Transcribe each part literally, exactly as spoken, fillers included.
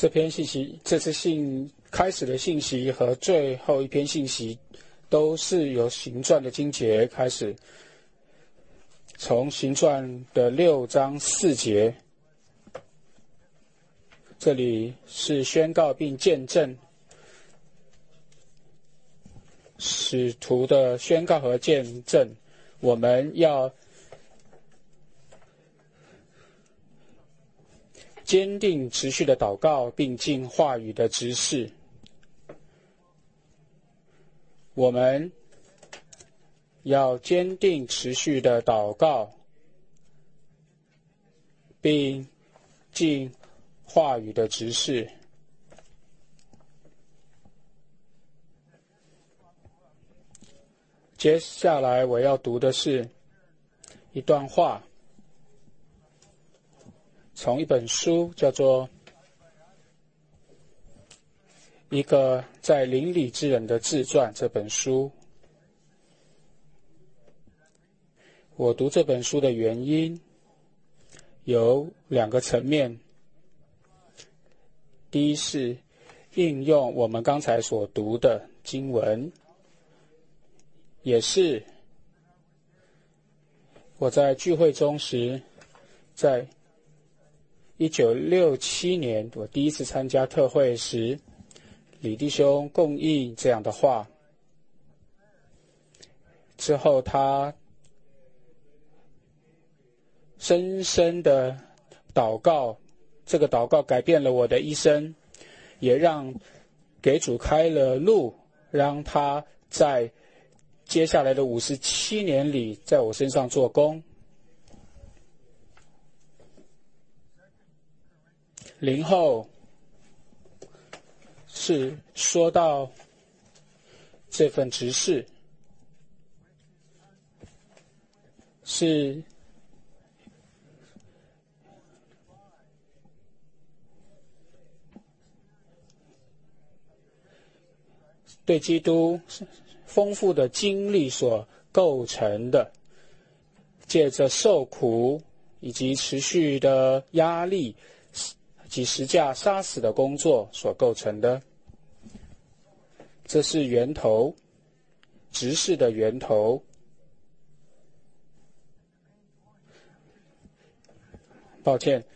这篇信息，这次信开始的信息和最后一篇信息，都是由行传的经节开始。从行传的六章四节，这里是宣告并见证，使徒的宣告和见证。我们要坚定持续的祷告，并尽话语的执事。我们要坚定持续的祷告，并尽话语的执事。接下来我要读的是一段话，从一本书叫做《一个在邻里之人的自传》这本书。我读这本书的原因有两个层面。第一是应用我们刚才所读的经文，也是我在聚会中时，在一九六七年我第一次参加特会时，李弟兄供应这样的话，之后他深深的祷告，这个祷告改变了我的一生，也让给主开了路，让他在接下来的五十七年里在我身上做工。零后是说到这份执事是对基督丰富的经历所构成的，借着受苦以及持续的压力及十架杀死的工作所构成的。这是源头，执事的源头。抱歉，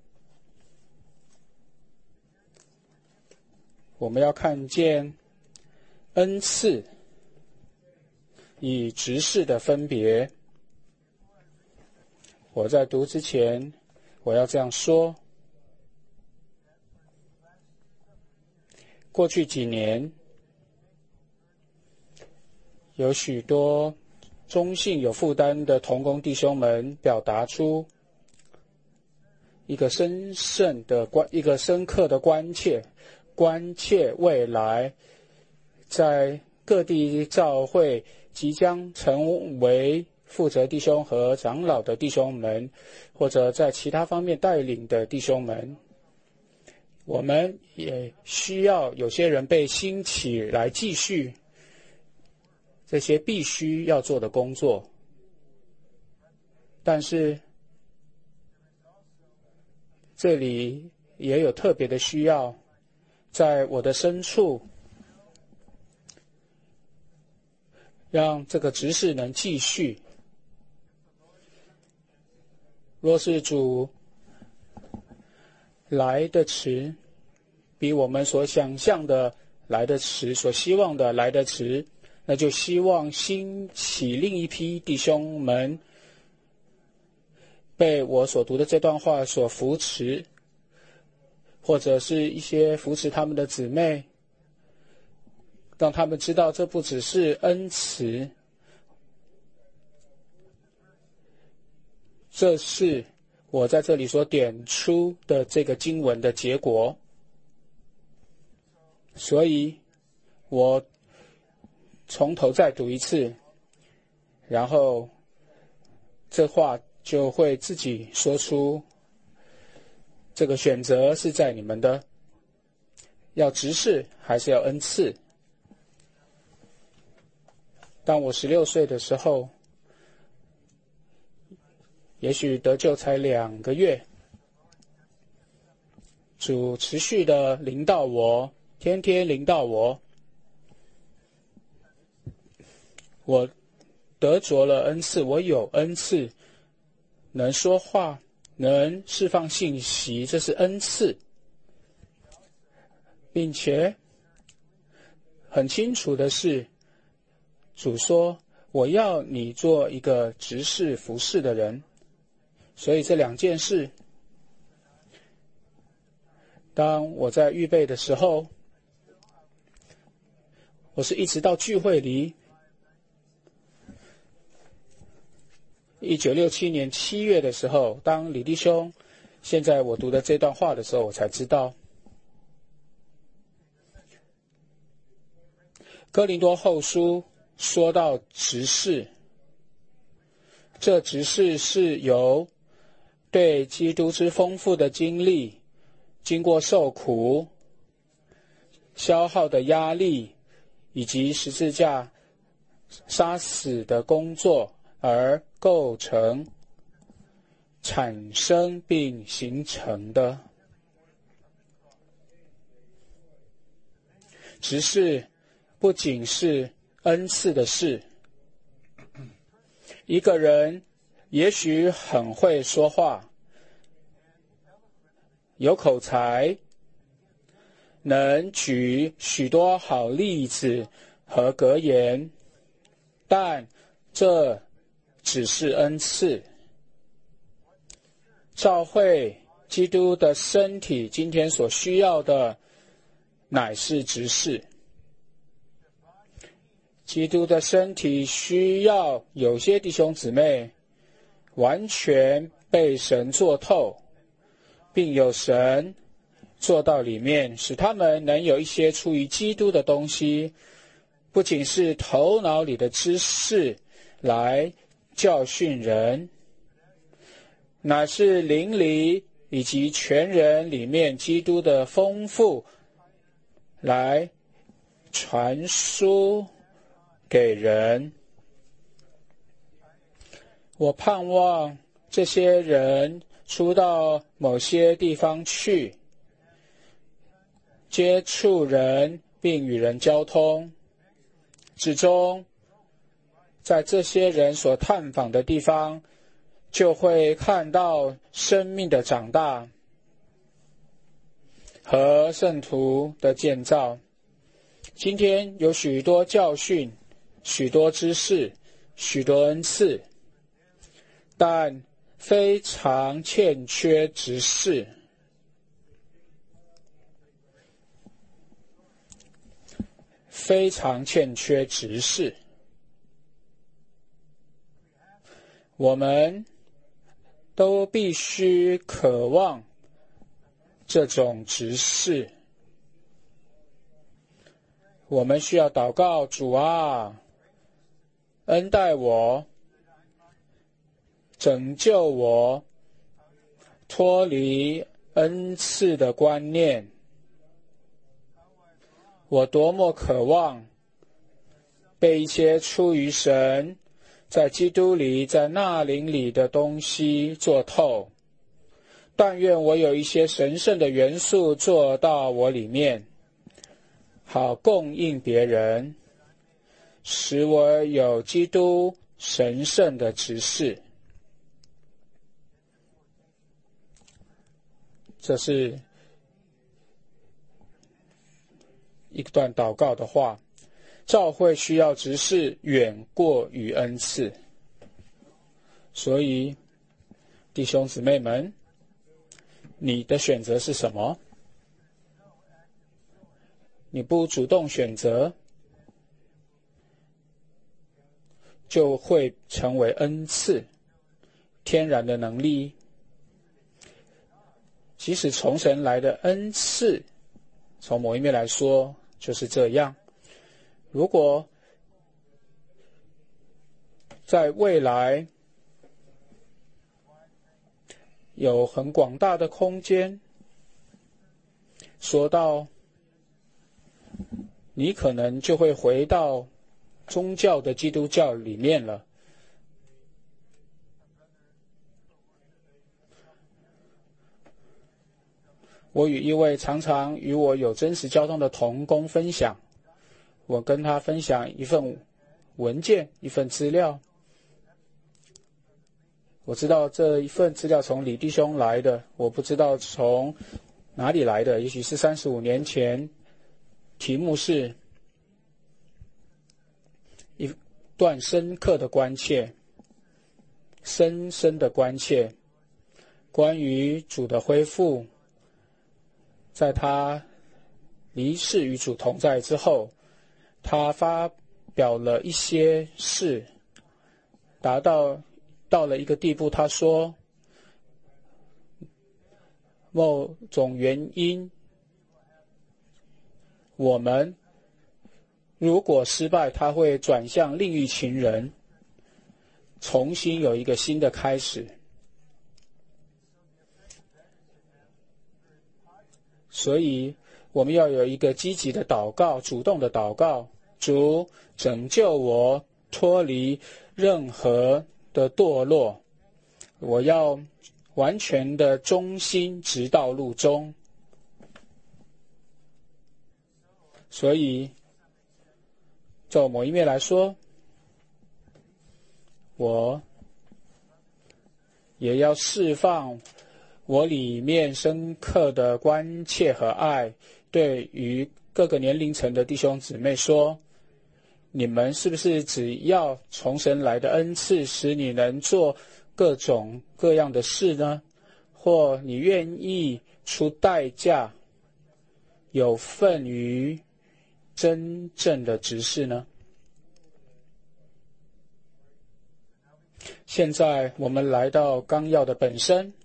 我们要看见恩赐与执事的分别。我在读之前，我要这样说：过去几年，有许多忠信有负担的同工弟兄们表达出一个深深的关，一个深刻的关切，关切未来在各地教会即将成为负责弟兄和长老的弟兄们，或者在其他方面带领的弟兄们，我们也需要有些人被兴起来继续这些必须要做的工作。但是这里也有特别的需要，在我的深处让这个执事能继续。若是主来的迟，比我们所想象的来的迟，所希望的来的迟，那就希望兴起另一批弟兄们被我所读的这段话所扶持，或者是一些扶持他们的姊妹，让他们知道这不只是恩慈，这是我在这里所点出的这个经文的结果。所以我从头再读一次，然后这话就会自己说出，这个选择是在你们的，要执事还是要恩赐。当我十六岁的时候，也许得救才两个月， 主持续的临到我，天天临到我，我得着了恩赐，我有恩赐，能说话，能释放信息，这是恩赐，并且很清楚的是，主说我要你做一个执事服侍的人。所以这两件事，当我在预备的时候，我是一直到聚会里一九六七年七月的时候，当李弟兄现在我读的这段话的时候，我才知道哥林多后书说到执事，这执事是由对基督之丰富的经历，经过受苦、消耗的压力，以及十字架杀死的工作而构成、产生并形成的。执事不仅是恩赐的事，一个人也许很会说话，有口才，能举许多好例子和格言，但这只是恩赐。教会基督的身体今天所需要的乃是执事。基督的身体需要有些弟兄姊妹完全被神做透，并有神做到里面，使他们能有一些出于基督的东西，不仅是头脑里的知识来教训人，乃是灵里以及全人里面基督的丰富来传输给人。我盼望这些人出到某些地方去，接触人并与人交通，之中在这些人所探访的地方，就会看到生命的长大和圣徒的建造。今天有许多教训，许多知识，许多恩赐，但非常欠缺执事。非常欠缺执事。我们都必须渴望这种执事。我们需要祷告，主啊，恩待我，拯救我，脱离恩赐的观念。我多么渴望被一些出于神，在基督里，在那灵里的东西做透。但愿我有一些神圣的元素做到我里面，好供应别人，使我有基督神圣的执事。这是一段祷告的话。教会需要执事远过于恩赐，所以弟兄姊妹们，你的选择是什么？你不主动选择，就会成为恩赐，天然的能力。即使从神来的恩赐，从某一面来说就是这样。如果在未来有很广大的空间，说到你可能就会回到宗教的基督教里面了。 我与一位常常与我有真实交通的同工分享，我跟他分享一份文件，一份资料。我知道这一份资料从李弟兄来的，我不知道从哪里来的，也许是三十五年前。题目是一段深刻的关切，深深的关切，关于主的恢复，在他离世与主同在之后，他发表了一些事，达到到了一个地步，他说某种原因，我们如果失败，他会转向另一群人，重新有一个新的开始。所以我们要有一个积极的祷告，主动的祷告，主拯救我脱离任何的堕落，我要完全的忠心直到路中。所以就某一面来说，我也要释放我里面深刻的关切和爱，对于各个年龄层的弟兄姊妹说，你们是不是只要从神来的恩赐使你能做各种各样的事呢？或你愿意出代价有份于真正的执事呢？现在我们来到纲要的本身，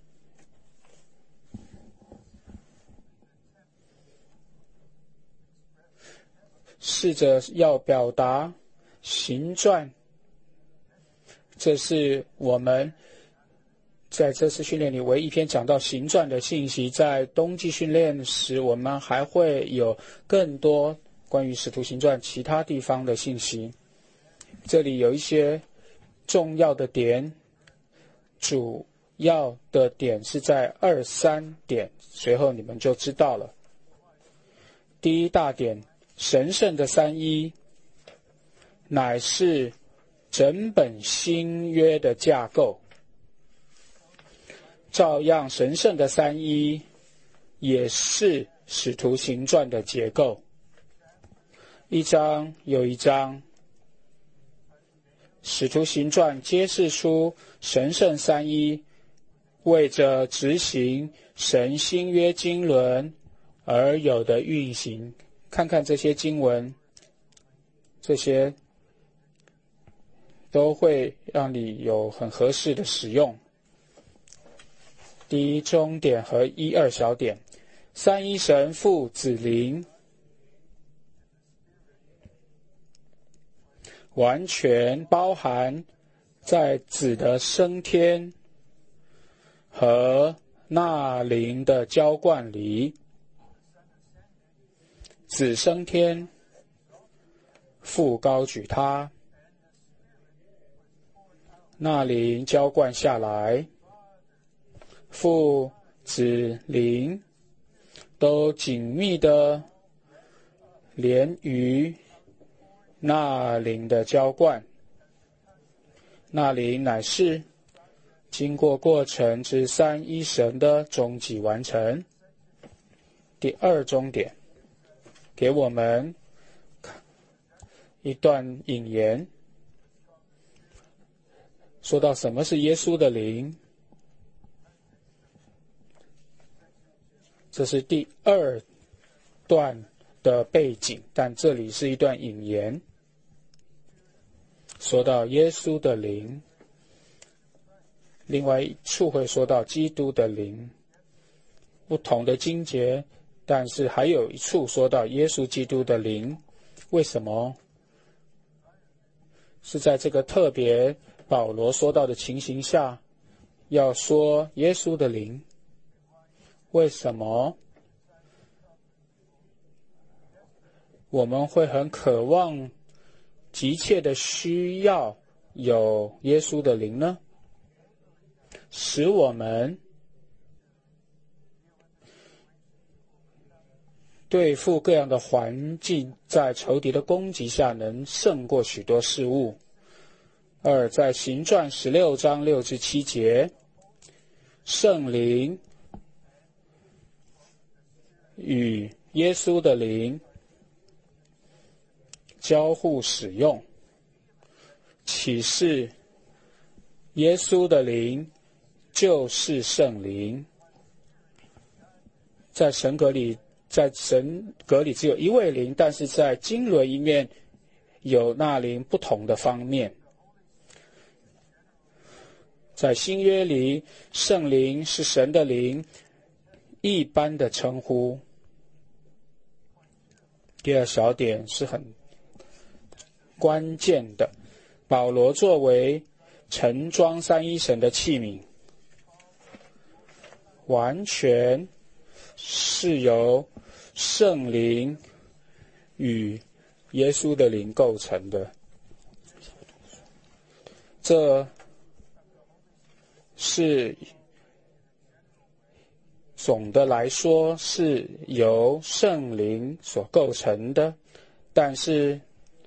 试着要表达形状，这是我们在这次训练里唯一一篇讲到形状的信息。在冬季训练时，我们还会有更多关于使徒行传其他地方的信息。这里有一些重要的点，主要的点是在二三点，随后你们就知道了。第一大点，神圣的三一乃是整本新约的架构，照样神圣的三一也是使徒行传的结构，一章又一章，使徒行传揭示出神圣三一为着执行神新约经纶而有的运行。看看这些经文，这些都会让你有很合适的使用。第一中点和一二小点，三一神父子灵完全包含在子的升天和那灵的浇灌里。子升天，父高举他，那灵浇灌下来，父子灵都紧密的连于那灵的浇灌，那灵乃是经过过程之三一神的终极完成。第二中点给我们一段引言，说到什么是耶稣的灵，这是第二段的背景，但这里是一段引言，说到耶稣的灵，另外一处会说到基督的灵，不同的经节，但是还有一处说到耶稣基督的灵。为什么？是在这个特别保罗说到的情形下要说耶稣的灵。为什么我们会很渴望急切的需要有耶稣的灵呢？使我们对付各样的环境，在仇敌的攻击下能胜过许多事物。二，在行传十六章六至七节，圣灵与耶稣的灵交互使用，启示耶稣的灵就是圣灵。在神格里，在神格里只有一位灵，但是在经纶一面有那灵不同的方面。在新约里，圣灵是神的灵一般的称呼。第二小点是很关键的，保罗作为盛装三一神的器皿，完全是由圣灵与耶稣的灵构成的。这是总的来说是由圣灵所构成的，但是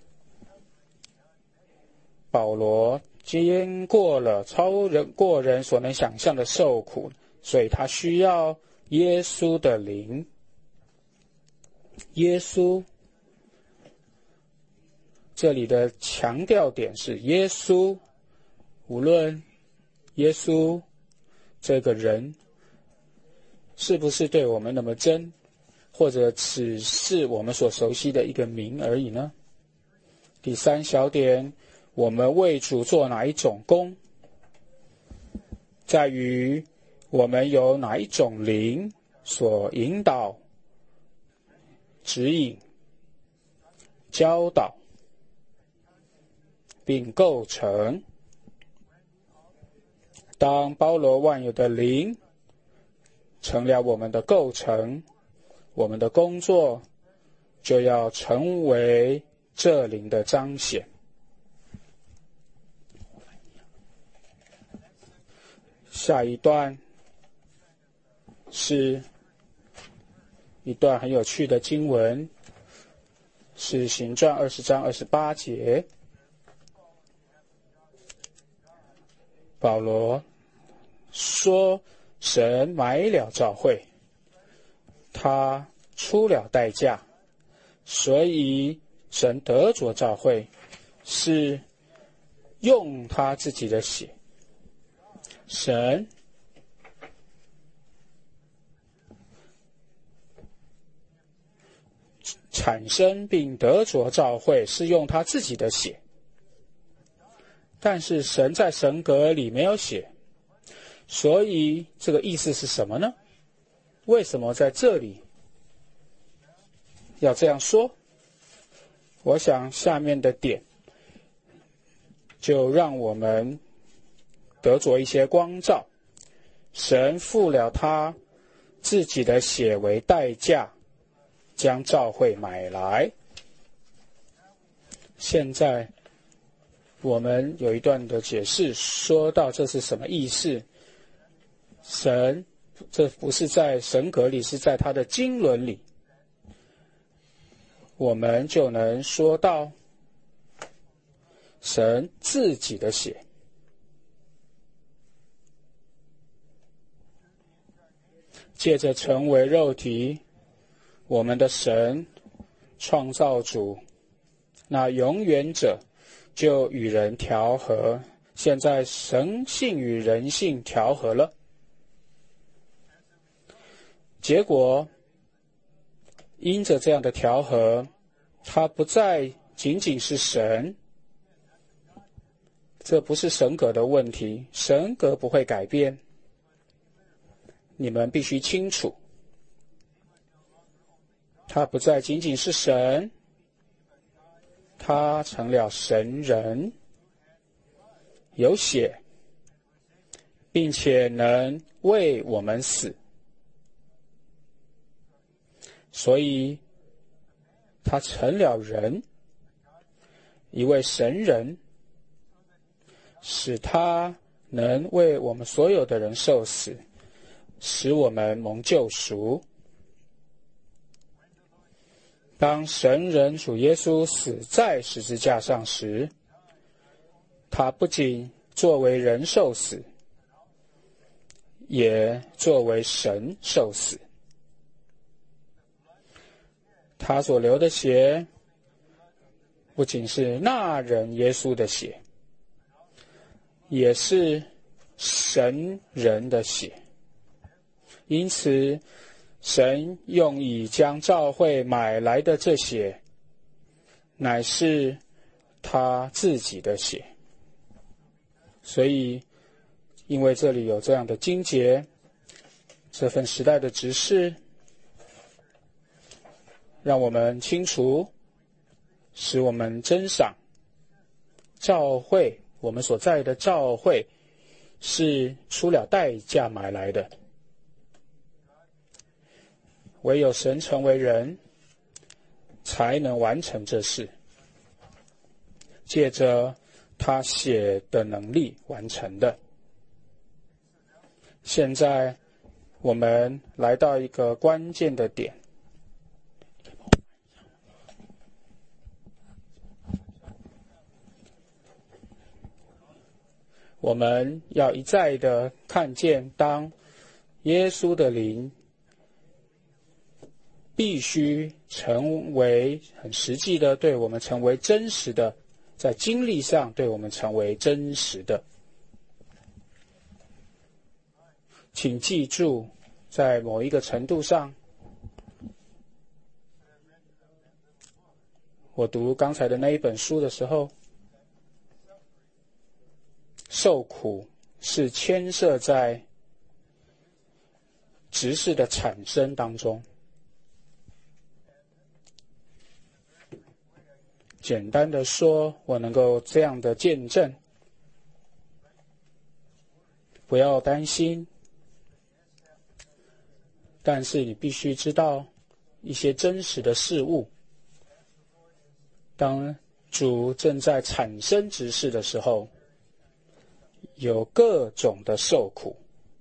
保罗经过了超人过人所能想象的受苦，所以他需要耶稣的灵。耶稣这里的强调点是耶稣，无论耶稣这个人是不是对我们那么真，或者只是我们所熟悉的一个名而已呢？第三小点，我们为主做哪一种工，在于我们有哪一种灵所引导、指引、教导并构成。当包罗万有的灵成了我们的构成，我们的工作就要成为这灵的彰显。下一段是一段很有趣的经文，是行传二十章二十八节。保罗说，神买了教会，他出了代价，所以神得着教会是用他自己的血。神产生并得着教会是用他自己的血，但是神在神格里没有血，所以这个意思是什么呢？为什么在这里要这样说？我想下面的点就让我们得着一些光照。神付了他自己的血为代价，将教会买来。现在我们有一段的解释，说到这是什么意思。神这不是在神格里，是在他的经纶里，我们就能说到神自己的血。借着成为肉体，我们的神创造主那永远者就与人调和，现在神性与人性调和了，结果因着这样的调和，他不再仅仅是神。这不是神格的问题，神格不会改变，你们必须清楚，他不再仅仅是神，他成了神人，有血，并且能为我们死，所以他成了人，一位神人，使他能为我们所有的人受死，使我们蒙救赎。 当神人主耶稣死在十字架上时，他不仅作为人受死，也作为神受死。他所流的血不仅是那人耶稣的血，也是神人的血。因此神用以将教会买来的这血，乃是他自己的血。所以因为这里有这样的经节，这份时代的执事让我们清楚，使我们珍赏教会，我们所在的教会是出了代价买来的。唯有神成为人，才能完成这事，借着他血的能力完成的。现在我们来到一个关键的点，我们要一再的看见，当耶稣的灵必须成为很实际的，对我们成为真实的，在经历上对我们成为真实的。请记住，在某一个程度上，我读刚才的那一本书的时候，受苦是牵涉在执事的产生当中。简单的说，我能够这样的见证，不要担心，但是你必须知道一些真实的事物。当主正在产生执事的时候，有各种的受苦，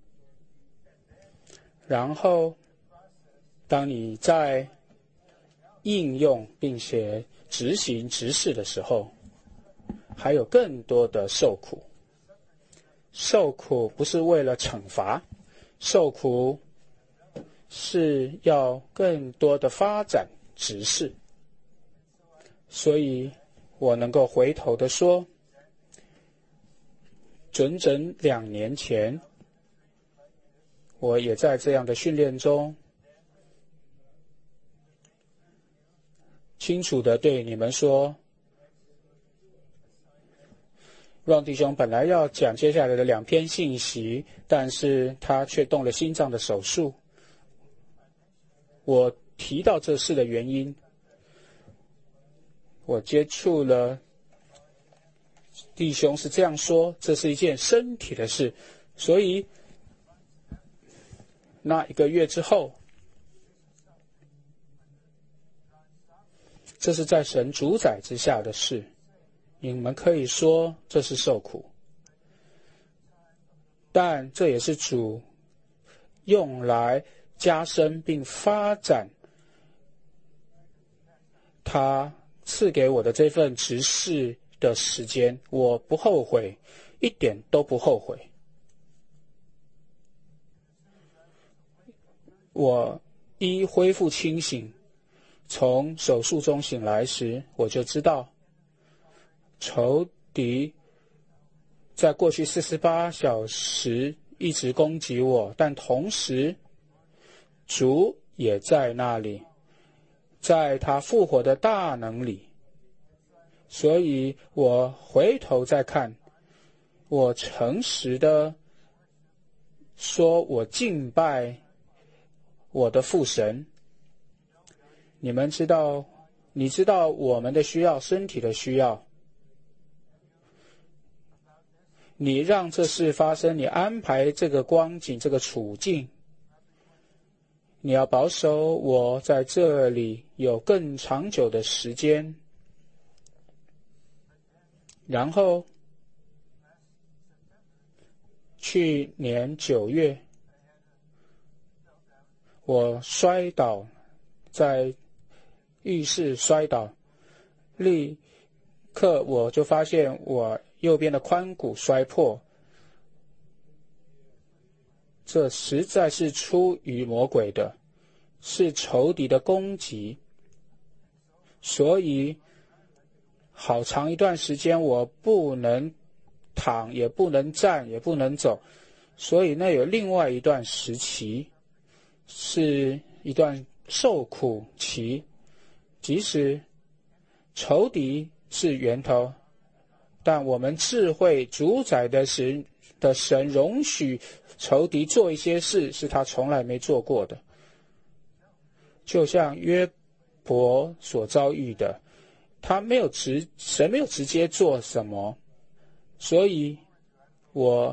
然后当你在应用并且执行执事的时候，还有更多的受苦。受苦不是为了惩罚，受苦是要更多的发展执事。所以我能够回头的说，整整两年前，我也在这样的训练中，清楚地对你们说，让弟兄本来要讲接下来的两篇信息，但是他却动了心脏的手术。我提到这事的原因，我接触了弟兄是这样说，这是一件身体的事，所以那一个月之后，这是在神主宰之下的事，你们可以说这是受苦，但这也是主用来加深并发展他赐给我的这份执事的时间，我不后悔，一点都不后悔。我一恢复清醒，从手术中醒来时，我就知道仇敌在过去四十八小时一直攻击我，但同时主也在那里，在他复活的大能里。所以我回头再看，我诚实的说，我敬拜我的父神。你们知道，你知道我们的需要，身体的需要，你让这事发生，你安排这个光景，这个处境，你要保守我在这里有更长久的时间。然后去年九月，我摔倒在浴室摔倒，立刻我就发现我右边的髋骨摔破。这实在是出于魔鬼的，是仇敌的攻击。所以好长一段时间我不能躺，也不能站，也不能走。所以那有另外一段时期，是一段受苦期。即使仇敌是源头，但我们智慧主宰的神的神容许仇敌做一些事是他从来没做过的。就像约伯所遭遇的，他没有直神没有直接做什么，所以我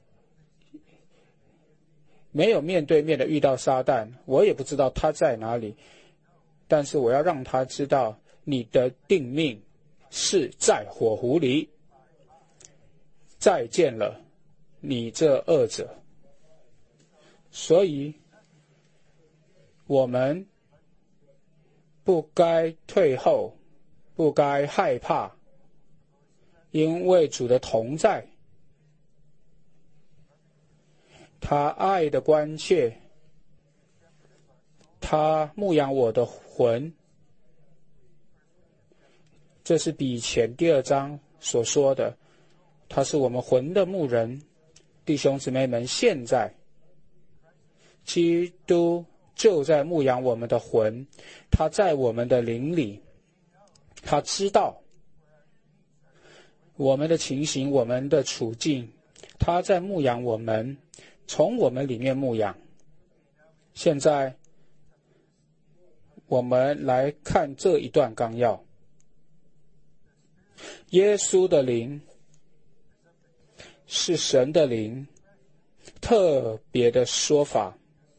没有面对面的遇到撒旦，我也不知道他在哪里，但是我要让他知道，你的定命是在火湖里，再见了，你这恶者。所以我们不该退后，不该害怕，因为主的同在，他爱的关切，他牧养我的魂。这是比前第二章所说的，他是我们魂的牧人。弟兄姊妹们，现在基督就在牧养我们的魂，他在我们的灵里，他知道我们的情形，我们的处境，他在牧养我们，从我们里面牧养。现在我们来看这一段纲要。耶稣的灵是神的灵，特别的说法，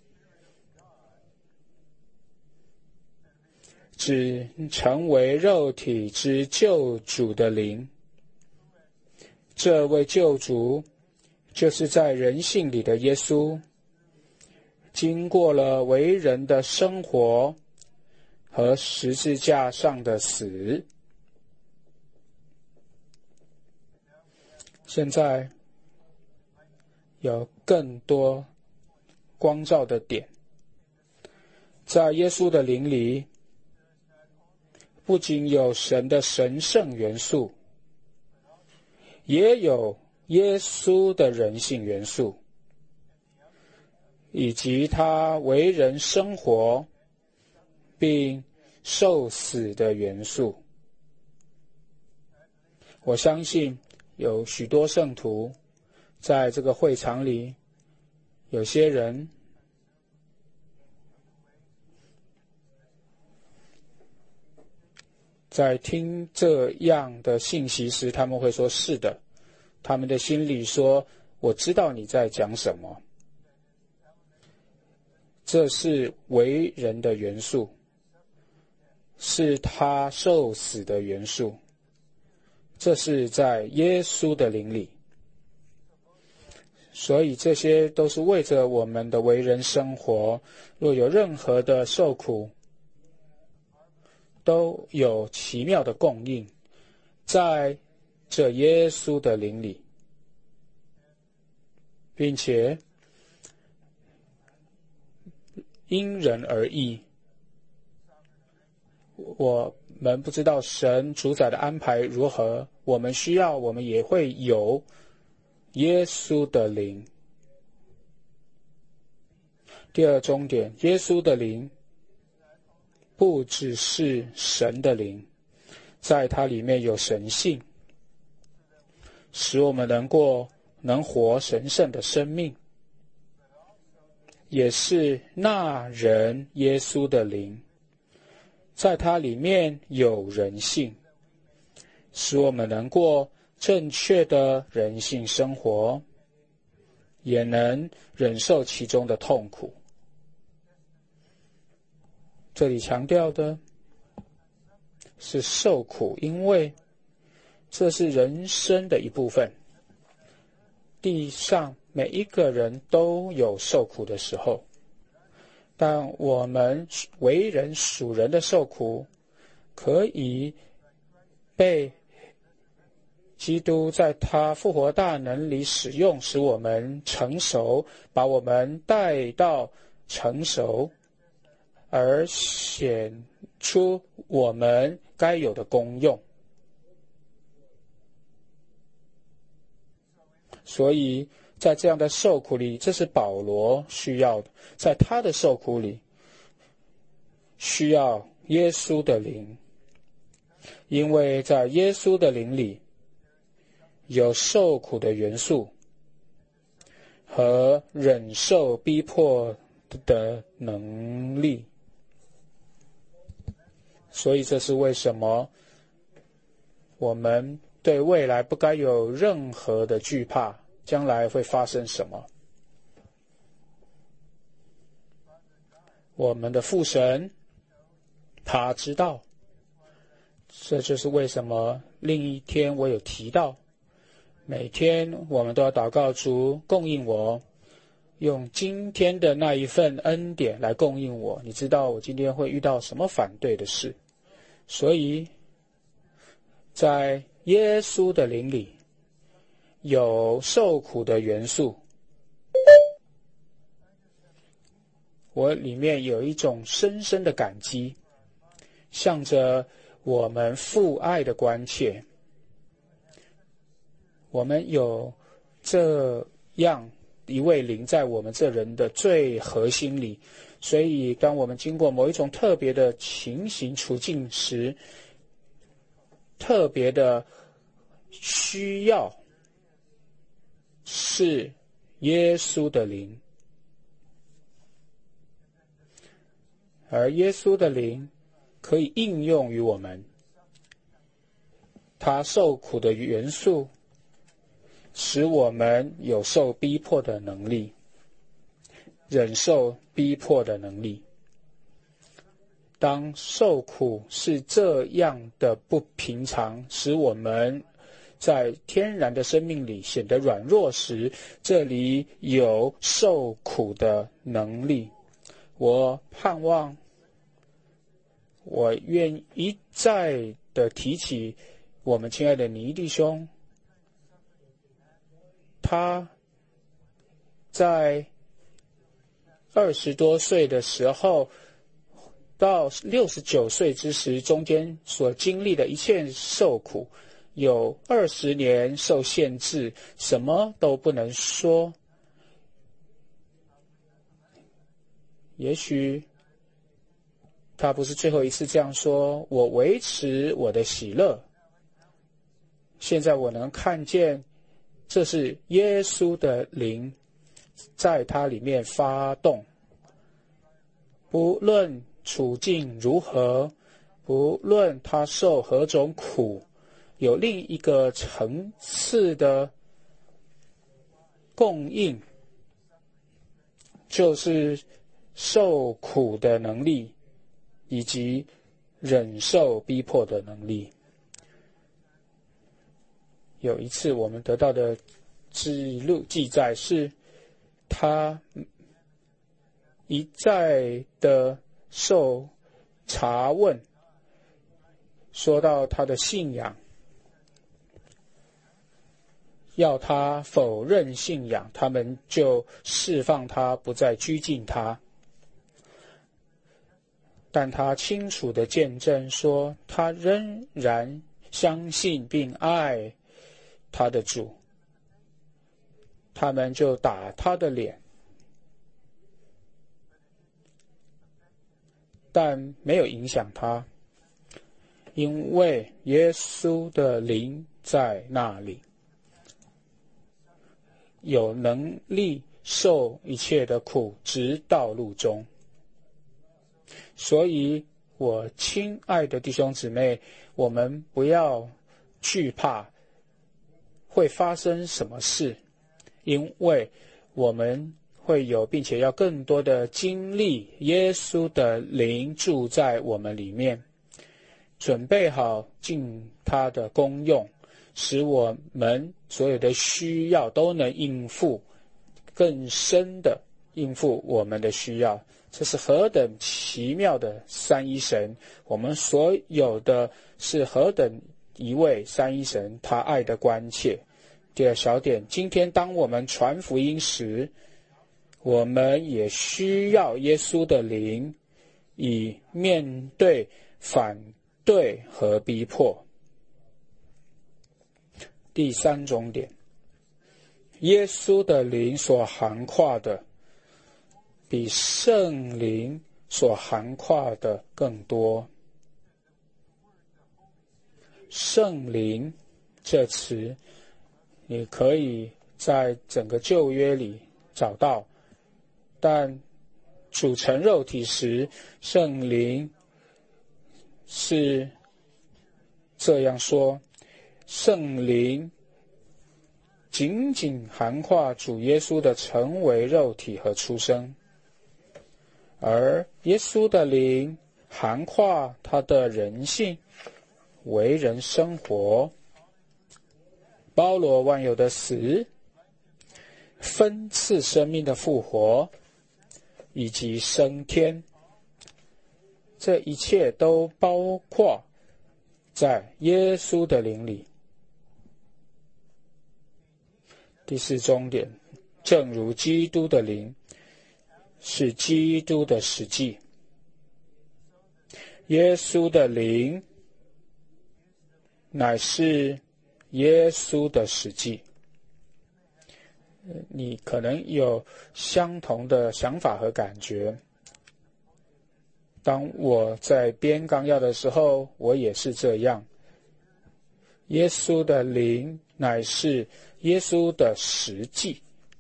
指成为肉体之救主的灵。这位救主就是在人性里的耶稣，经过了为人的生活和十字架上的死。现在有更多光照的点，在耶稣的灵里，不仅有神的神圣元素，也有耶稣的人性元素，以及他为人生活并受死的元素。我相信有许多圣徒在这个会场里，有些人在听这样的信息时，他们会说是的，他们的心里说，我知道你在讲什么。这是为人的元素，是他受死的元素，这是在耶稣的灵里。所以这些都是为着我们的为人生活，若有任何的受苦，都有奇妙的供应，在这耶稣的灵里，并且因人而异。我们不知道神主宰的安排如何，我们需要，我们也会有耶稣的灵。第二重点，耶稣的灵不只是神的灵，在它里面有神性，使我们能过能活神圣的生命，也是那人耶稣的灵，在它里面有人性，使我们能过正确的人性生活，也能忍受其中的痛苦。这里强调的是受苦，因为这是人生的一部分。地上每一个人都有受苦的时候，但我们为人属人的受苦可以被基督在他复活大能里使用，使我们成熟，把我们带到成熟，而显出我们该有的功用。所以在这样的受苦里，这是保罗需要的，在他的受苦里需要耶稣的灵，因为在耶稣的灵里有受苦的元素和忍受逼迫的能力。所以这是为什么我们对未来不该有任何的惧怕，将来会发生什么。我们的父神他知道，这就是为什么另一天我有提到，每天我们都要祷告主供应我，用今天的那一份恩典来供应我。你知道我今天会遇到什么反对的事，所以在耶稣的灵里有受苦的元素，我里面有一种深深的感激，向着我们父爱的关切。我们有这样一位灵在我们这人的最核心里，所以当我们经过某一种特别的情形处境时，特别的需要是耶稣的灵，而耶稣的灵可以应用于我们。他受苦的元素使我们有受逼迫的能力，忍受逼迫的能力。当受苦是这样的不平常，使我们在天然的生命里显得软弱时，这里有受苦的能力。我盼望，我愿一再的提起我们亲爱的尼弟兄，他在二十多岁的时候到六十九岁之时，中间所经历的一切受苦，有二十年受限制，什么都不能说。也许他不是最后一次这样说，我维持我的喜乐。现在我能看见，这是耶稣的灵在他里面发动，不论处境如何，不论他受何种苦，有另一个层次的供应，就是受苦的能力以及忍受逼迫的能力。有一次我们得到的记录记载是，他一再的受查问，说到他的信仰，要他否认信仰，他们就释放他，不再拘禁他。但他清楚地见证说，他仍然相信并爱他的主。他们就打他的脸，但没有影响他，因为耶稣的灵在那里，有能力受一切的苦，直到路中。所以我亲爱的弟兄姊妹，我们不要惧怕会发生什么事，因为我们会有，并且要更多的经历耶稣的灵住在我们里面，准备好尽他的功用，使我们所有的需要都能应付，更深的应付我们的需要。 这是何等奇妙的三一神！我们所有的是何等一位三一神，他爱的关切。第二小点，今天当我们传福音时，我们也需要耶稣的灵，以面对反对和逼迫。第三种点，耶稣的灵所涵括的比圣灵所涵括的更多。圣灵这词你可以在整个旧约里找到，但主成肉体时，圣灵是这样说，圣灵仅仅涵括主耶稣的成为肉体和出生，而耶稣的灵涵括他的人性、为人生活，包罗万有的死、分赐生命的复活，以及升天，这一切都包括在耶稣的灵里。第四重点，正如基督的灵是基督的实际，耶稣的灵乃是耶稣的实际。你可能有相同的想法和感觉。当我在编纲要的时候，我也是这样。耶稣的灵乃是耶稣的实际。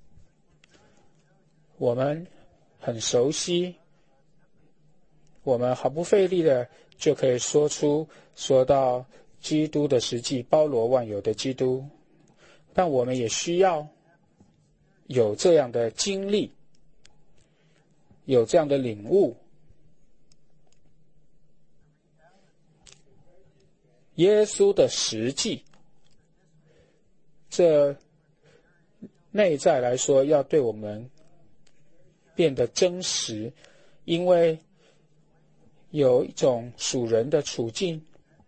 我们很熟悉，我们毫不费力的就可以说出说到基督的实际，包罗万有的基督。但我们也需要有这样的经历，有这样的领悟。耶稣的实际，这内在来说要对我们变得真实，因为有一种属人的处境，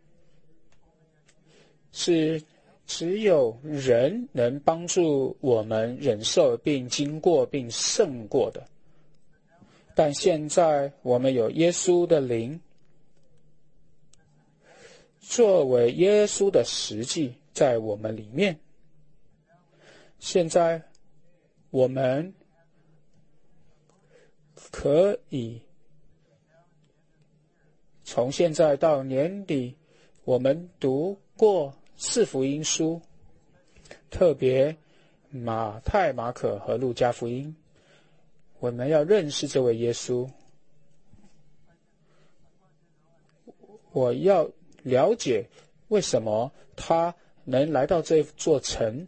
是只有人能帮助我们忍受并经过并胜过的。但现在我们有耶稣的灵，作为耶稣的实际在我们里面。现在我们可以从现在到年底，我们读过四福音书，特别马太、马可和路加福音，我们要认识这位耶稣。我要了解为什么他能来到这座城。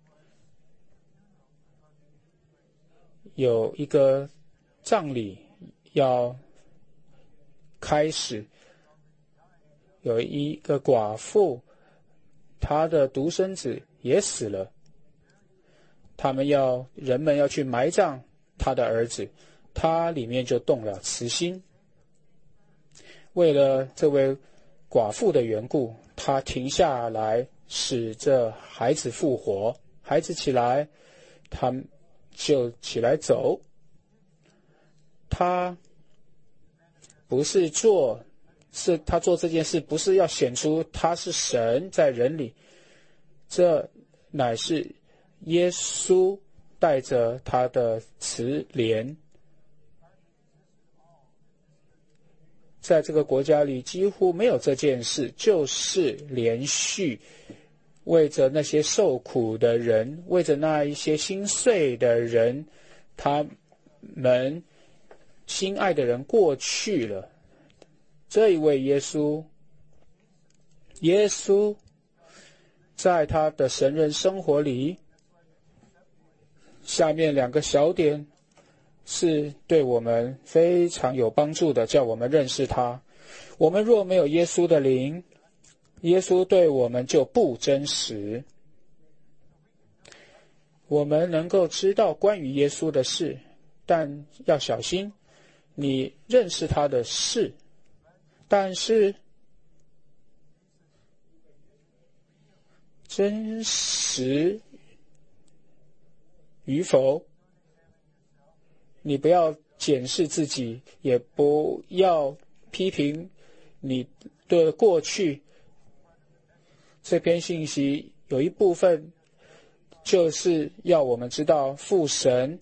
有一个葬礼要开始，有一个寡妇，她的独生子也死了，他们要人们要去埋葬他的儿子，他里面就动了慈心。为了这位寡妇的缘故，他停下来使这孩子复活，孩子起来，他就起来走。他不是做，是他做这件事不是要显出他是神在人里，这乃是耶稣带着他的慈怜。在这个国家里几乎没有这件事，就是连续为着那些受苦的人，为着那一些心碎的人，他们心爱的人过去了。这一位耶稣，耶稣在他的神人生活里，下面两个小点是对我们非常有帮助的，叫我们认识他。我们若没有耶稣的灵，耶稣对我们就不真实。我们能够知道关于耶稣的事，但要小心， 你认识他的事，但是真实与否，你不要检视自己，也不要批评你的过去。这篇信息有一部分就是要我们知道父神，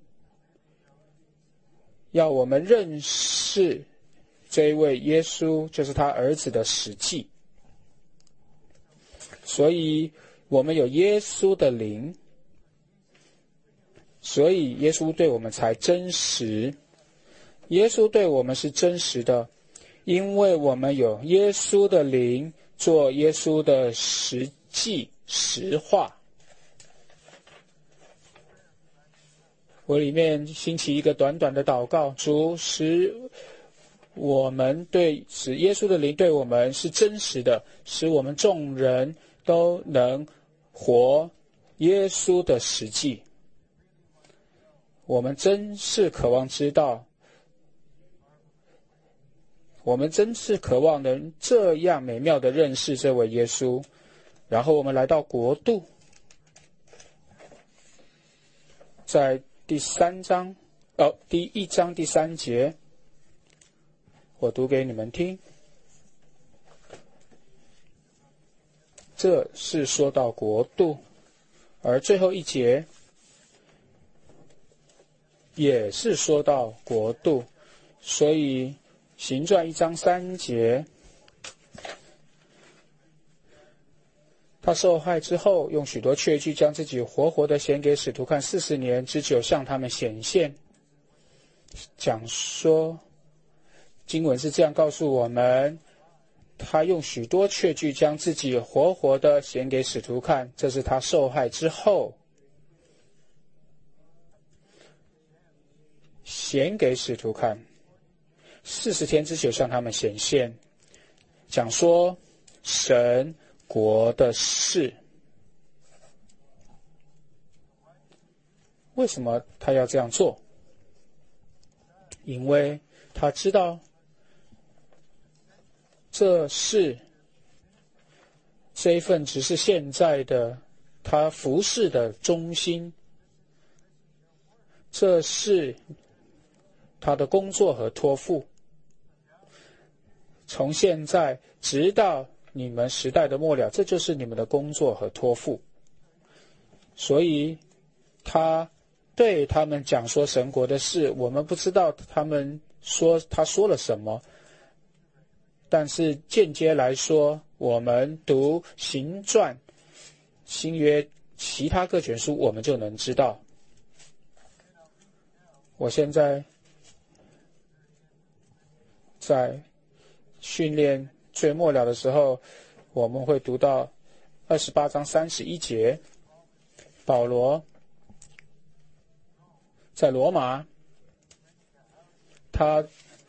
要我们认识这一位耶稣，就是他儿子的实际。所以我们有耶稣的灵，所以耶稣对我们才真实。耶稣对我们是真实的，因为我们有耶稣的灵，做耶稣的实际实话。我里面兴起一个短短的祷告，主使我们对使耶稣的灵对我们是真实的，使我们众人都能活耶稣的实际。我们真是渴望知道，我们真是渴望能这样美妙的认识这位耶稣。然后我们来到国度，在第三章哦，第一章第三节，我读给你们听。这是说到国度，而最后一节也是说到国度，所以行传一章三节，他受害之后，用许多确据将自己活活的显给使徒看，四十年之久向他们显现。讲说经文是这样告诉我们，他用许多确据将自己活活的显给使徒看，这是他受害之后显给使徒看，四十天之久向他们显现，讲说神国的事。为什么他要这样做？因为他知道这是这一份只是现在的他服侍的中心，这是他的工作和托付，从现在直到你们时代的末了，这就是你们的工作和托付。所以他对他们讲说神国的事，我们不知道他们说他说了什么，但是间接来说，我们读行传、新约其他各卷书，我们就能知道。我现在在训练最末了的时候，我们会读到二十八章三十一节，保罗在罗马，他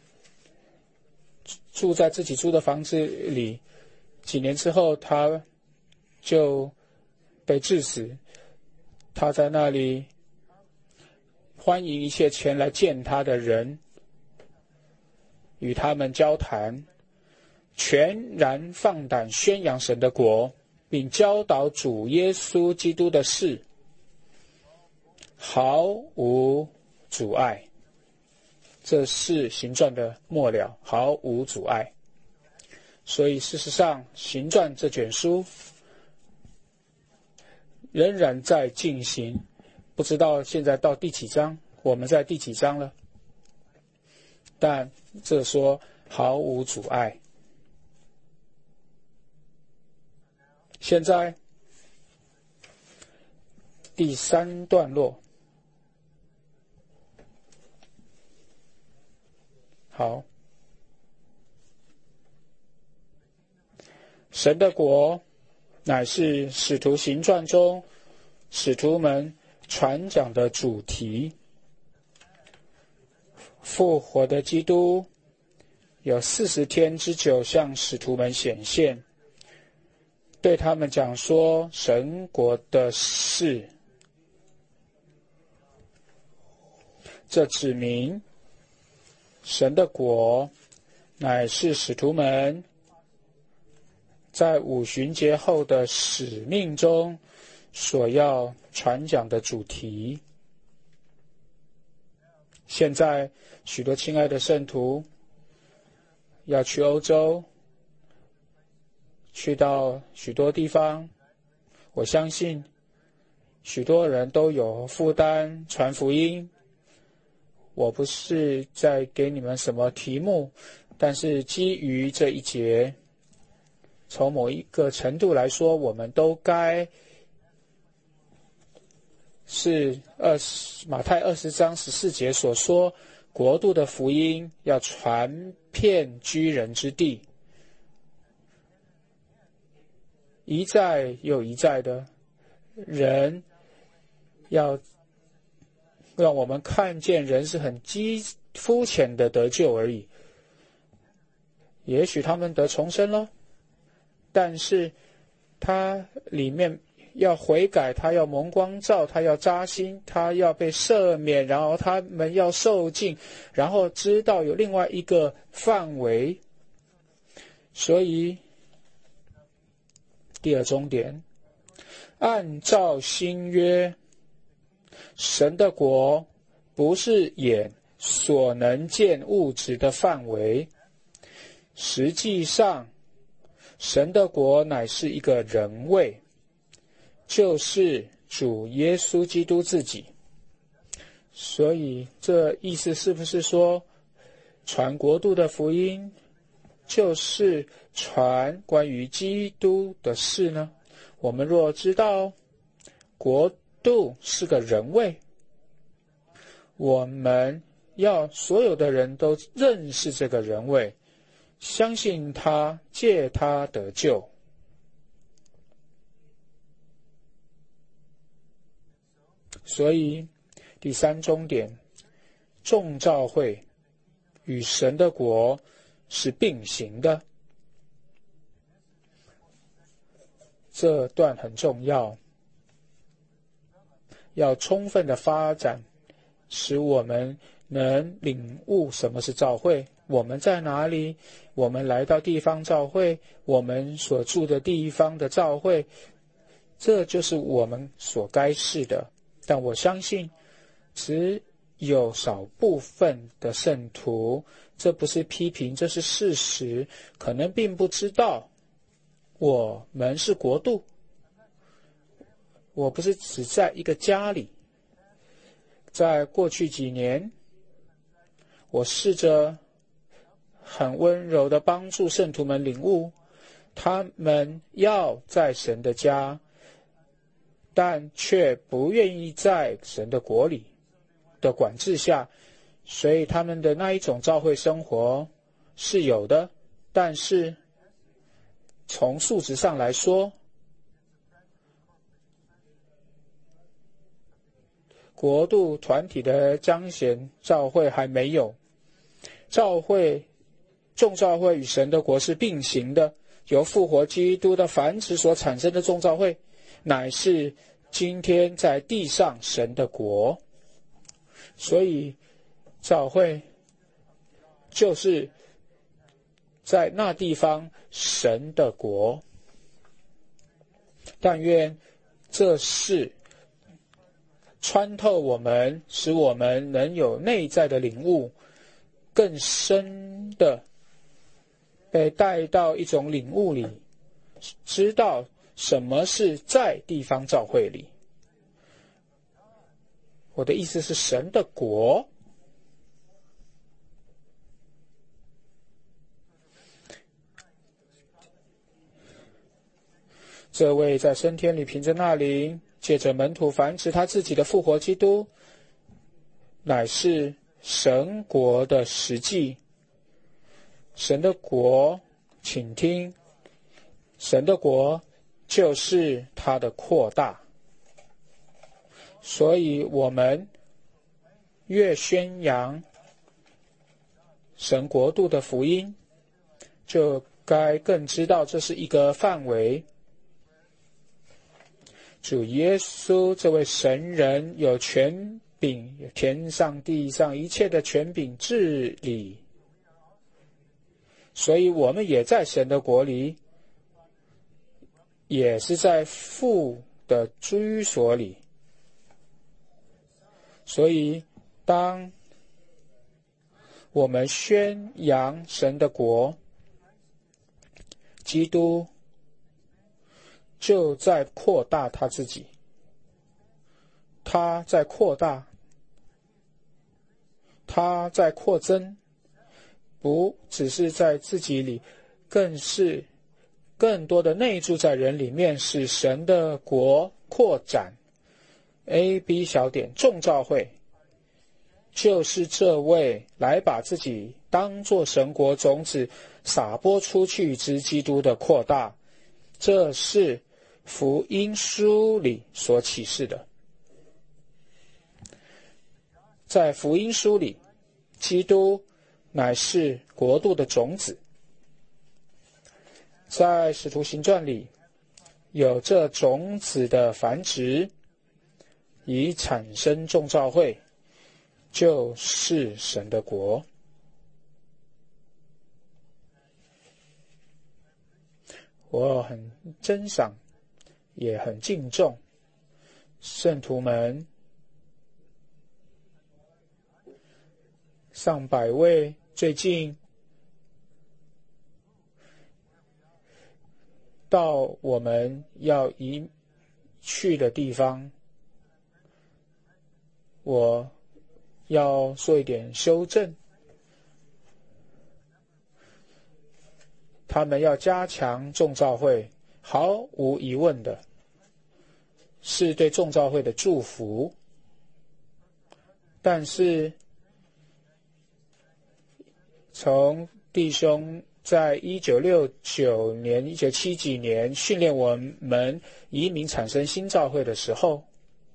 住在自己租的房子里，几年之后他就被致死。他在那里欢迎一切前来见他的人，与他们交谈，全然放胆宣扬神的国，并教导主耶稣基督的事，毫无阻碍。这是行传的末了，毫无阻碍。所以事实上，行传这卷书仍然在进行，不知道现在到第几章，我们在第几章了，但这说毫无阻碍。现在第三段落，好，神的国乃是使徒行传中使徒们传讲的主题。复活的基督有四十天之久向使徒们显现，对他们讲说神国的事。这指明神的国乃是使徒们在五旬节后的使命中所要传讲的主题。现在许多亲爱的圣徒要去欧洲，去到许多地方，我相信许多人都有负担传福音。我不是在给你们什么题目，但是基于这一节，从某一个程度来说，我们都该是二十马太二十章十四节所说，国度的福音要传遍居人之地，一再又一再的人要让我们看见人是很基肤浅的得救而已。也许他们得重生了，但是他里面要悔改，他要蒙光照，他要扎心，他要被赦免，然后他们要受尽，然后知道有另外一个范围。所以第二重点，按照新约，神的国不是眼所能见物质的范围，实际上神的国乃是一个人位，就是主耶稣基督自己。所以这意思是不是说传国度的福音就是传关于基督的事呢？我们若知道国度是个人位，我们要所有的人都认识这个人位，相信他，借他得救。所以第三重点，众召会与神的国是并行的，这段很重要，要充分的发展，使我们能领悟什么是召会，我们在哪里，我们来到地方召会，我们所住的地方的召会，这就是我们所该是的。但我相信只有少部分的圣徒，这不是批评，这是事实，可能并不知道我们是国度。我不是只在一个家里。在过去几年，我试着很温柔地帮助圣徒们领悟，他们要在神的家，但却不愿意在神的国里的管制下，所以他们的那一种召会生活是有的，但是从数值上来说，国度团体的彰显召会还没有。召会众召会与神的国是并行的，由复活基督的繁殖所产生的众召会，乃是今天在地上神的国。所以召会就是在那地方神的国。但愿这是穿透我们，使我们能有内在的领悟，更深的被带到一种领悟里，知道什么是在地方召会里。我的意思是神的国。这位在升天里凭着那灵，借着门徒繁殖他自己的复活基督，乃是神国的实际。神的国，请听，神的国就是它的扩大。所以我们越宣扬神国度的福音，就该更知道这是一个范围。主耶稣这位神人有权柄，天上地上一切的权柄治理。所以我们也在神的国里，也是在父的居所里。所以当我们宣扬神的国，基督就在扩大他自己，他在扩大，他在扩增，不只是在自己里，更是更多的内住在人里面，使神的国扩展。A B 小点众召会就是这位来把自己当作神国种子撒播出去之基督的扩大，这是福音书里所启示的。在福音书里，基督乃是国度的种子。在使徒行传里，有这种子的繁殖，以产生众召会，就是神的国。我很珍赏，也很敬重圣徒们，上百位最近到我们要移去的地方，我要做一点修正。他们要加强众召会，毫无疑问的是对众召会的祝福。但是从弟兄在一九六九年、一九七几年训练我们移民产生新召会的时候，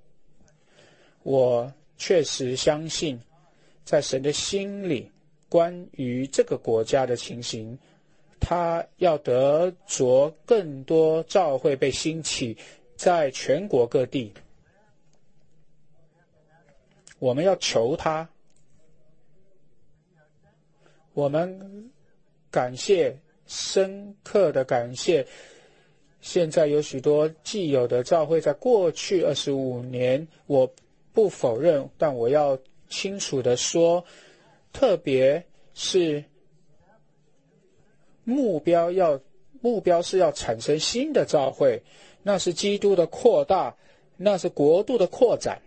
我确实相信，在神的心里，关于这个国家的情形，他要得着更多召会被兴起在全国各地。我们要求他，我们感谢，深刻的感谢。现在有许多既有的召会，在过去二十五年，我不否认，但我要清楚的说，特别是目标要目标是要产生新的召会，那是基督的扩大，那是国度的扩展。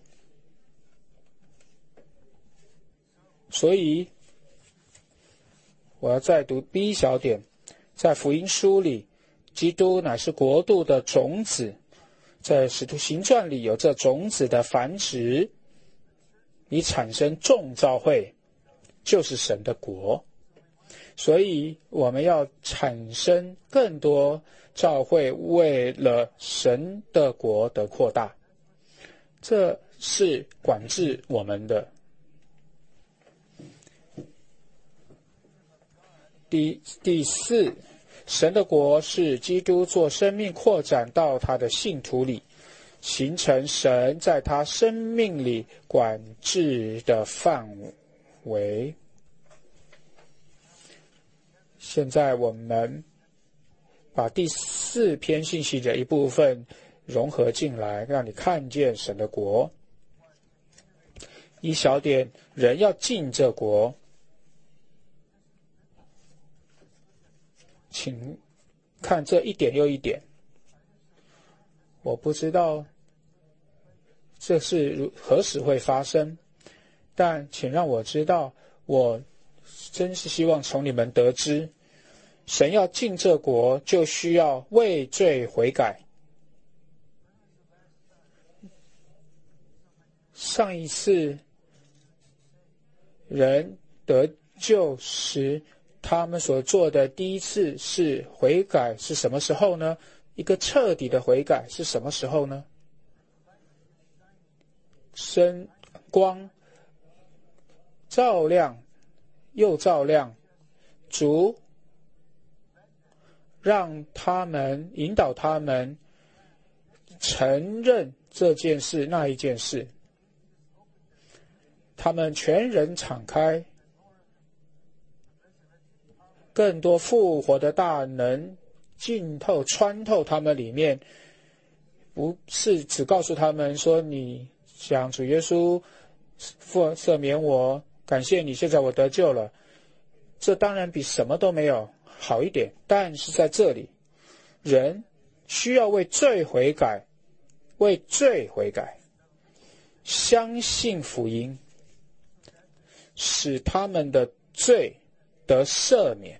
所以我要再读 B 小点，在福音书里，基督乃是国度的种子，在使徒行传里有这种子的繁殖，以产生众召会，就是神的国。所以我们要产生更多召会，为了神的国的扩大，这是管制我们的。第第四，神的国是基督做生命扩展到他的信徒里，形成神在他生命里管制的范围。现在我们把第四篇信息的一部分融合进来，让你看见神的国。一小点，人要进这国。请看这一点又一点，我不知道这是何时会发生，但请让我知道，我真是希望从你们得知，神要进这国，就需要为罪悔改。上一次人得救时，他们所做的第一次是悔改，是什么时候呢？一个彻底的悔改是什么时候呢？生光照亮，又照亮，主让他们引导他们承认这件事那一件事。 他们全人敞开，更多复活的大能浸透穿透他们里面，不是只告诉他们说你想主耶稣赦赦免我，感谢你，现在我得救了，这当然比什么都没有好一点，但是在这里人需要为罪悔改，为罪悔改，相信福音，使他们的罪得赦免。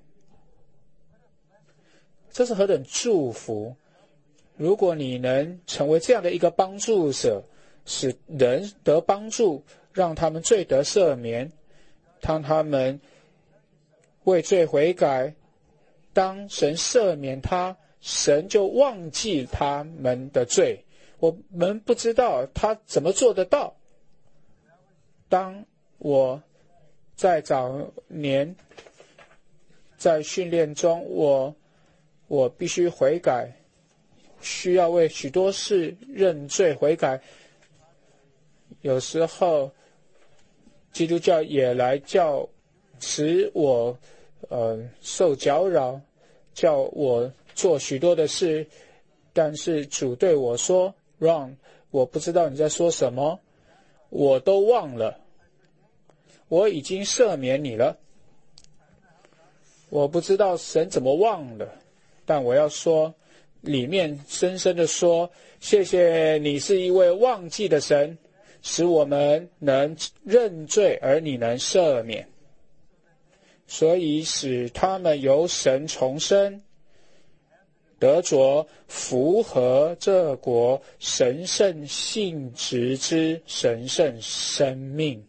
这是何等祝福！如果你能成为这样的一个帮助者，使人得帮助，让他们罪得赦免，当他们为罪悔改，当神赦免他，神就忘记他们的罪。我们不知道他怎么做得到。当我在早年在训练中，我我必须悔改，需要为许多事认罪悔改。有时候基督教也来叫使我呃受搅扰，叫我做许多的事，但是主对我说 Ron， 我不知道你在说什么，我都忘了，我已经赦免你了。我不知道神怎么忘了，但我要说，里面深深的说，谢谢你是一位忘记的神，使我们能认罪，而你能赦免，所以使他们由神重生，得着符合这国神圣性质之神圣生命。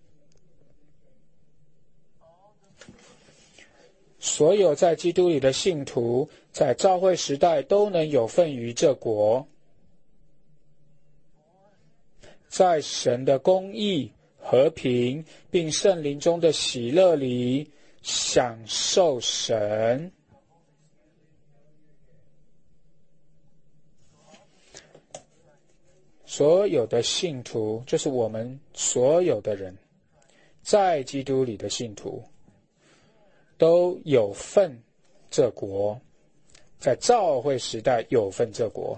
所有在基督里的信徒，在召会时代都能有份于这国，在神的公义、和平并圣灵中的喜乐里享受神。所有的信徒，就是我们所有的人，在基督里的信徒都有份这国，在召会时代有份这国。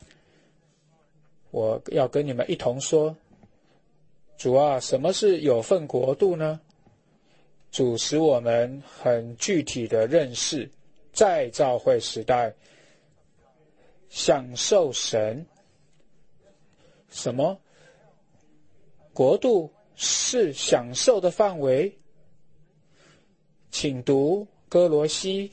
我要跟你们一同说，主啊，什么是有份国度呢？主使我们很具体的认识，在召会时代享受神。什么？国度是享受的范围。请读哥罗西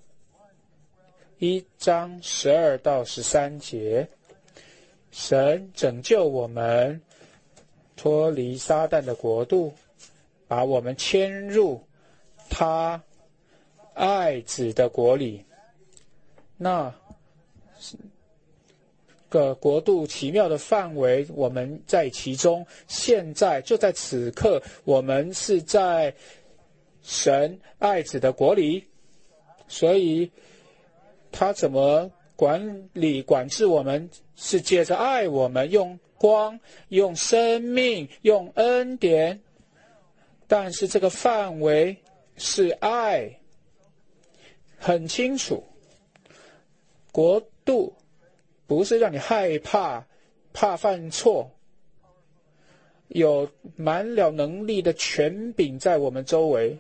一章十二到十三节。神拯救我们脱离撒旦的国度，把我们迁入他爱子的国里。那个国度奇妙的范围，我们在其中。现在就在此刻，我们是在神爱子的国里，所以他怎么管理管制我们，是借着爱我们，用光，用生命，用恩典。但是这个范围是爱，很清楚。国度不是让你害怕，怕犯错，有满了能力的权柄在我们周围。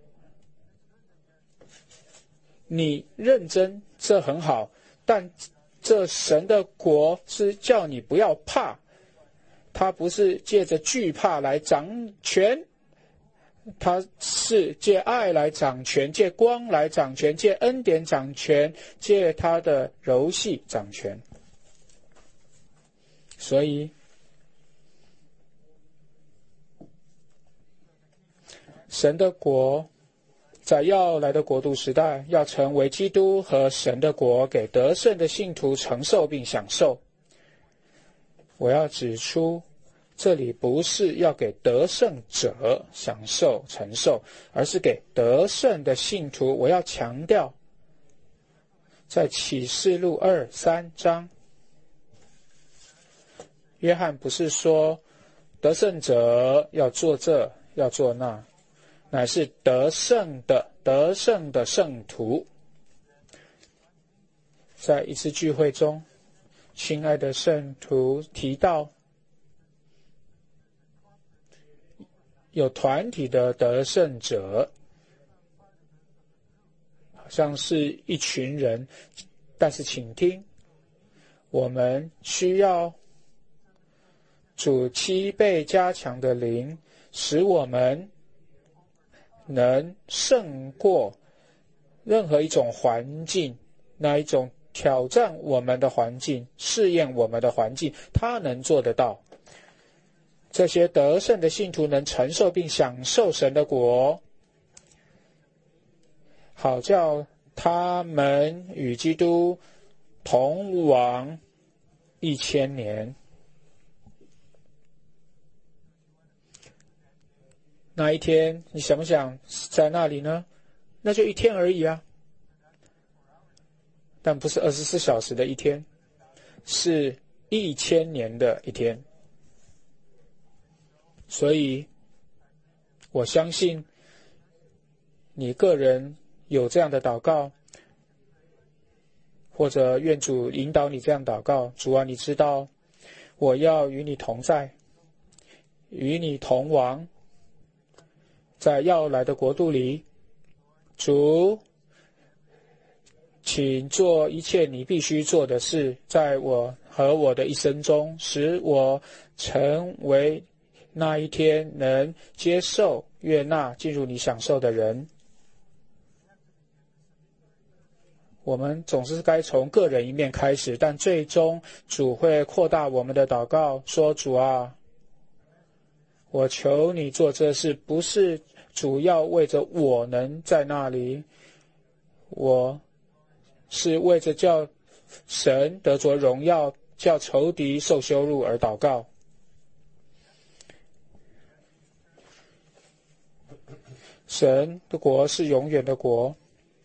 你认真，这很好，但这神的国是叫你不要怕，他不是借着惧怕来掌权，他是借爱来掌权，借光来掌权，借恩典掌权，借他的柔细掌权。所以神的国在要来的国度时代，要成为基督和神的国，给得胜的信徒承受并享受。我要指出，这里不是要给得胜者享受承受，而是给得胜的信徒。我要强调，在启示录二三章，约翰不是说得胜者要做这，要做那，乃是得胜的，得胜的圣徒。在一次聚会中，亲爱的圣徒提到，有团体的得胜者，好像是一群人，但是请听，我们需要主七倍加强的灵，使我们能胜过任何一种环境，那一种挑战我们的环境，试验我们的环境，他能做得到。这些得胜的信徒能承受并享受神的国，好叫他们与基督同王一千年。那一天，你想不想在那里呢？那就一天而已啊，但不是二十四小时的一天，是一千年的一天。所以我相信你个人有这样的祷告，或者愿主引导你这样祷告。主啊，你知道我要与你同在，与你同王，在要来的国度里。主，请做一切你必须做的事，在我和我的一生中，使我成为那一天能接受、悦纳、进入你享受的人。我们总是该从个人一面开始，但最终主会扩大我们的祷告，说主啊，我求你做这事，不是主要为着我能在那里，我是为着叫神得着荣耀，叫仇敌受羞辱而祷告。神的国是永远的国，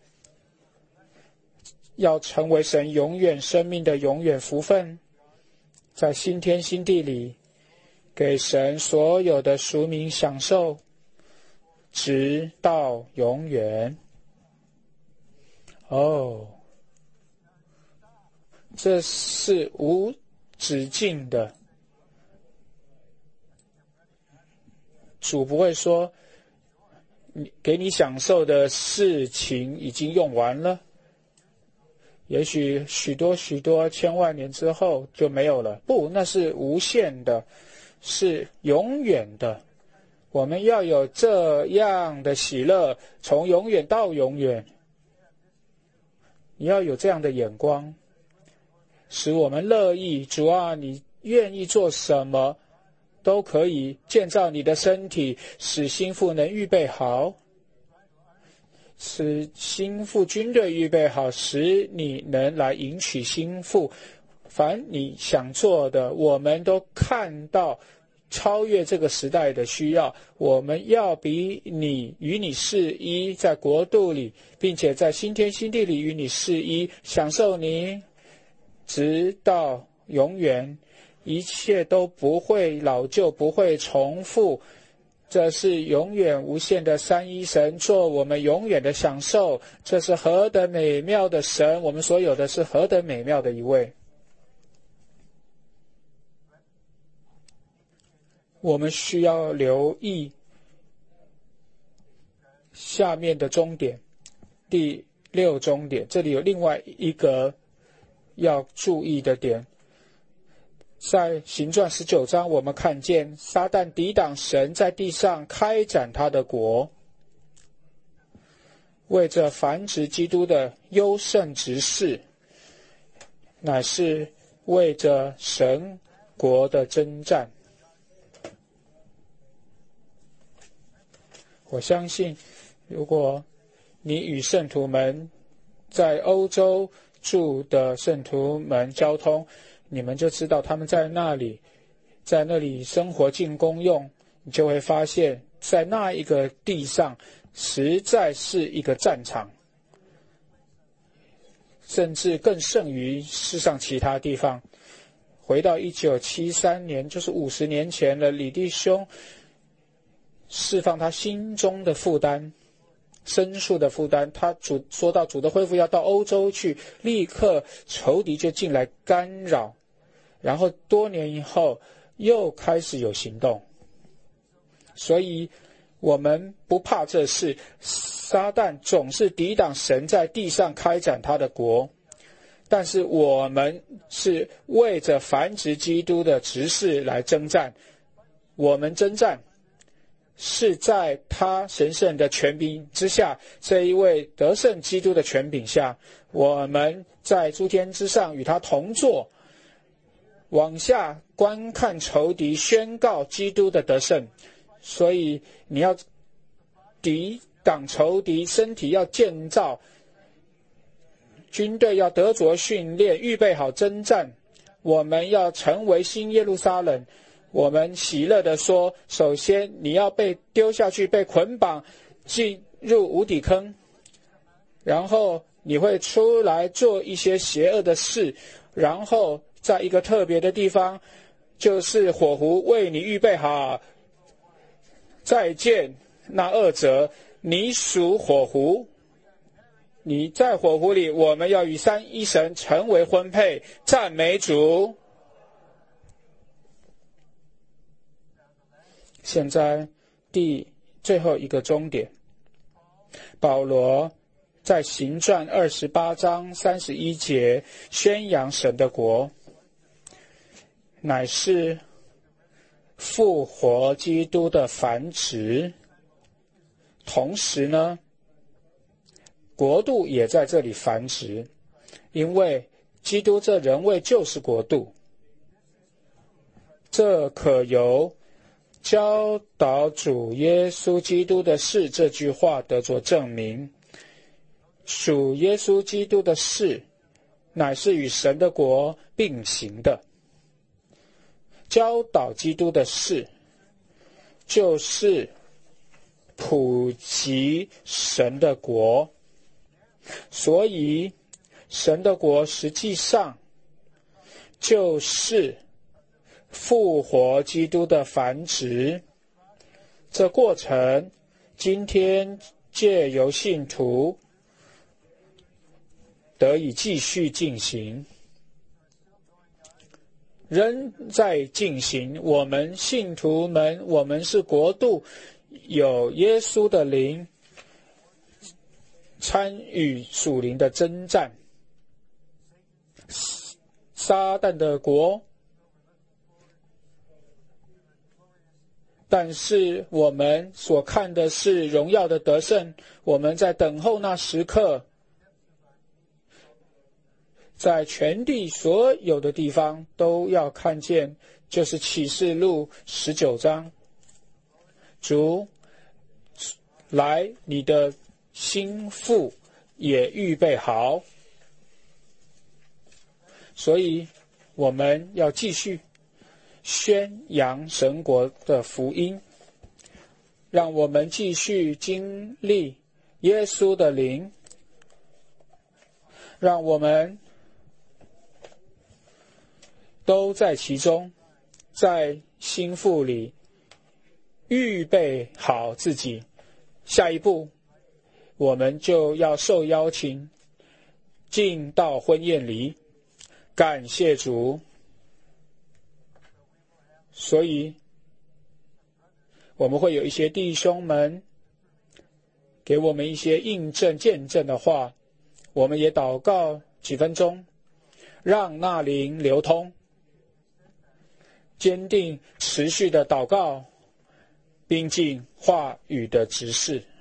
要成为神永远生命的永远福分，在新天新地里给神所有的属民享受，直到永远。哦，这是无止境的。主不会说你给你享受的事情已经用完了，也许许多许多千万年之后就没有了。不，那是无限的，是永远的。我们要有这样的喜乐，从永远到永远。你要有这样的眼光，使我们乐意。主啊，你愿意做什么都可以，建造你的身体，使心腹能预备好，使心腹军队预备好，使你能来迎娶心腹。凡你想做的，我们都看到超越这个时代的需要。我们要比你与你是一，在国度里，并且在新天新地里与你是一，享受你直到永远，一切都不会老旧，不会重复。这是永远无限的三一神，做我们永远的享受。这是何等美妙的神，我们所有的是何等美妙的一位。我们需要留意下面的终点，第六终点，这里有另外一个要注意的点。在行传十九章，我们看见撒旦抵挡神在地上开展他的国，为着繁殖基督的优胜之事，乃是为着神国的征战。我相信，如果你与圣徒们在欧洲住的圣徒们交通，你们就知道他们在那里在那里生活尽功用，你就会发现在那一个地上实在是一个战场，甚至更胜于世上其他地方。 回到一九七三年，就是五十年前了，李弟兄释放他心中的负担，申诉的负担。他主说到主的恢复要到欧洲去，立刻仇敌就进来干扰，然后多年以后又开始有行动。所以我们不怕这事，撒旦总是抵挡神在地上开展他的国，但是我们是为着繁殖基督的执事来征战。我们征战是在他神圣的权柄之下，这一位得胜基督的权柄下，我们在诸天之上与他同坐，往下观看仇敌，宣告基督的得胜。所以你要抵挡仇敌，身体要建造，军队要得着训练，预备好征战。我们要成为新耶路撒冷。我们喜乐地说，首先你要被丢下去，被捆绑进入无底坑，然后你会出来做一些邪恶的事，然后在一个特别的地方，就是火湖为你预备好。再见那恶者，你属火湖，你在火湖里，我们要与三一神成为婚配。赞美主。现在第最后一个终点，保罗在行传二十八章三十一节宣扬神的国乃是复活基督的繁殖，同时呢，国度也在这里繁殖，因为基督这人位就是国度。这可由教导主耶稣基督的事这句话得着证明。属耶稣基督的事乃是与神的国并行的，教导基督的事就是普及神的国。所以神的国实际上就是复活基督的繁殖。这过程今天借由信徒得以继续进行，仍在进行。我们信徒们，我们是国度，有耶稣的灵参与属灵的征战。撒旦的国，但是我们所看的是荣耀的得胜。我们在等候那时刻，在全地所有的地方都要看见，就是启示录十九章，主来，你的心腹也预备好。所以我们要继续宣扬神国的福音，让我们继续经历耶稣的灵，让我们都在其中，在心腹里预备好自己。下一步我们就要受邀请进到婚宴里，感谢主。所以我们会有一些弟兄们给我们一些印证见证的话，我们也祷告几分钟，让那灵流通，坚定持续的祷告，并尽话语的指示。